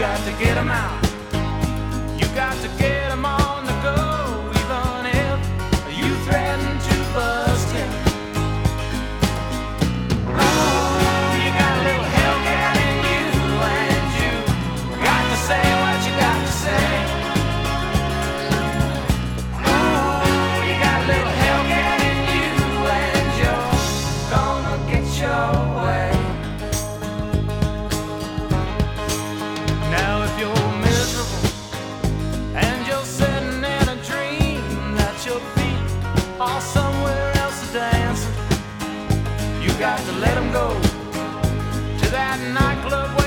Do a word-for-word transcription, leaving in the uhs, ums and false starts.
got to get 'em out. You got to get 'em on the go, even if you threaten to bust him. Oh, you got a little Hellcat in you, and you got to say what you got to say. Oh, you got a little Hellcat in you, and you're gonna get your way. Now if you're miserable and you're sitting in a dream that your feet are somewhere else dancing, you got to let 'em go to that nightclub.